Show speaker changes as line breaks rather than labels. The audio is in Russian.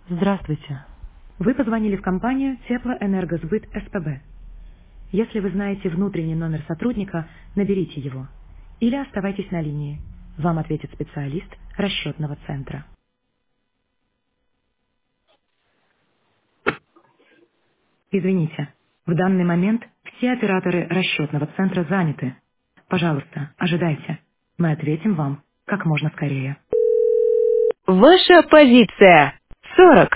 Здравствуйте. Вы позвонили в компанию Теплоэнергосбыт СПБ. Если вы знаете внутренний номер сотрудника, наберите его. Или оставайтесь на линии. Вам ответит специалист расчетного центра. Извините, в данный момент все операторы расчетного центра заняты. Пожалуйста, ожидайте. Мы ответим вам как можно скорее. Ваша позиция 40.